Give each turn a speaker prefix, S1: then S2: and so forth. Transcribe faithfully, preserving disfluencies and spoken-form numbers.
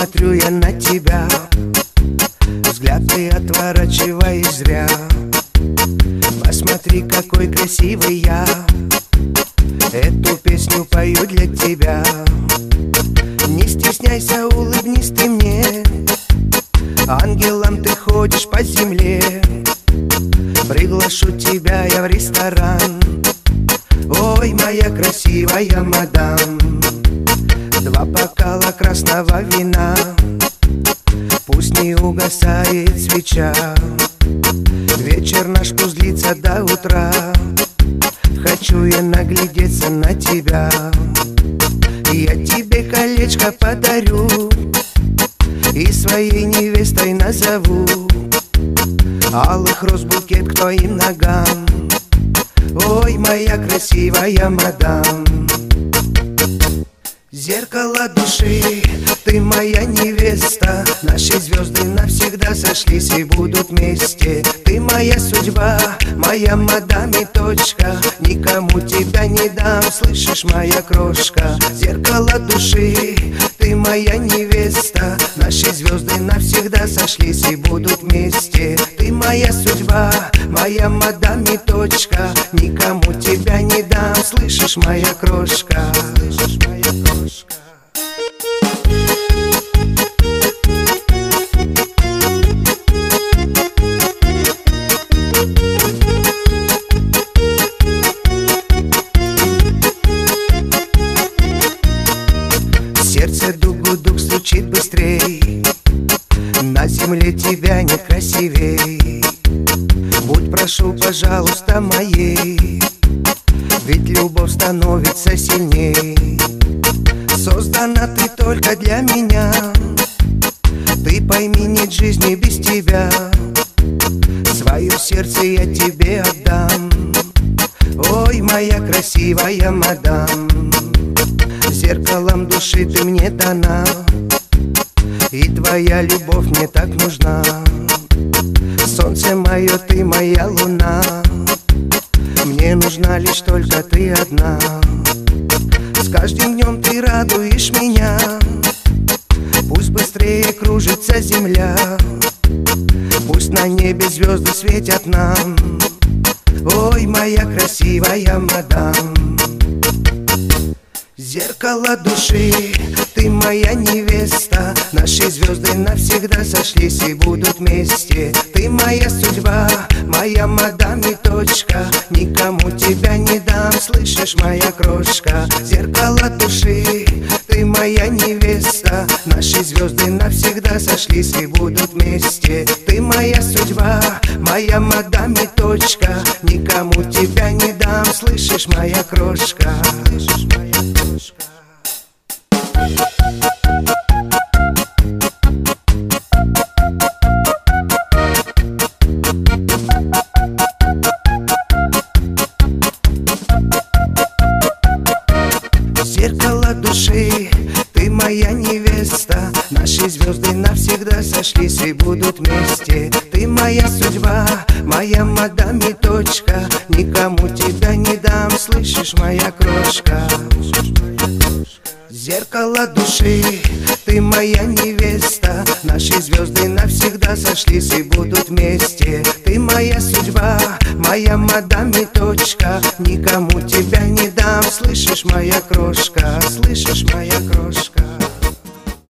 S1: смотрю я на тебя, взгляд ты отворачиваешь зря. Посмотри, какой красивый я, эту песню пою для тебя. Не стесняйся, улыбнись ты мне, ангелом ты ходишь по земле. Приглашу тебя я в ресторан, ой, моя красивая мадам. Два бокала красного вина, пусть не угасает свеча. Вечер наш пусть длится до утра, хочу я наглядеться на тебя. Я тебе колечко подарю и своей невестой назову. Алых роз букет к твоим ногам, ой, моя красивая мадам. Зеркало души, ты моя невеста, наши звезды навсегда сошлись и будут вместе. Ты моя судьба, моя мадам и точка, никому тебя не дам, слышишь, моя крошка. Зеркало души, ты моя невеста, наши звезды навсегда сошлись и будут вместе. Ты моя судьба, моя мадам и точка, никому тебя не дам, слышишь, моя крошка. Слышишь, моя крошка. Сердце дуг-дуг стучит быстрей, на земле тебя не красивей. Будь, прошу, пожалуйста, моей, ведь любовь становится сильней. Создана ты только для меня, ты пойми, нет жизни без тебя. Свое сердце я тебе отдам, ой, моя красивая мадам. Зеркалом души ты мне дана, и твоя любовь мне так нужна. Солнце мое, ты моя луна, мне нужна лишь только ты одна. С каждым днем ты радуешь меня, пусть быстрее кружится земля, пусть на небе звезды светят нам, ой, моя красивая мадам. Зеркало души, ты моя невеста, наши звезды навсегда сошлись и будут вместе. Ты моя судьба, моя мадам и точка, никому тебя не дам, слышишь, моя крошка. Зеркало души, ты моя невеста, наши звезды навсегда сошлись и будут вместе. Ты моя судьба, моя мадам и точка, никому тебя не дам, слышишь, моя крошка. Слышишь, моя крошка. Зеркало души, ты моя невеста, наши звезды навсегда сошлись и будут вместе. Ты моя судьба, моя мадам и точка, никому тебя не дам, слышишь, моя крошка. Зеркало души, ты моя невеста, наши звезды навсегда сошлись и будут вместе. Ты моя судьба, моя мадам и точка, никому тебя не дам, слышишь, моя крошка, слышишь, моя крошка.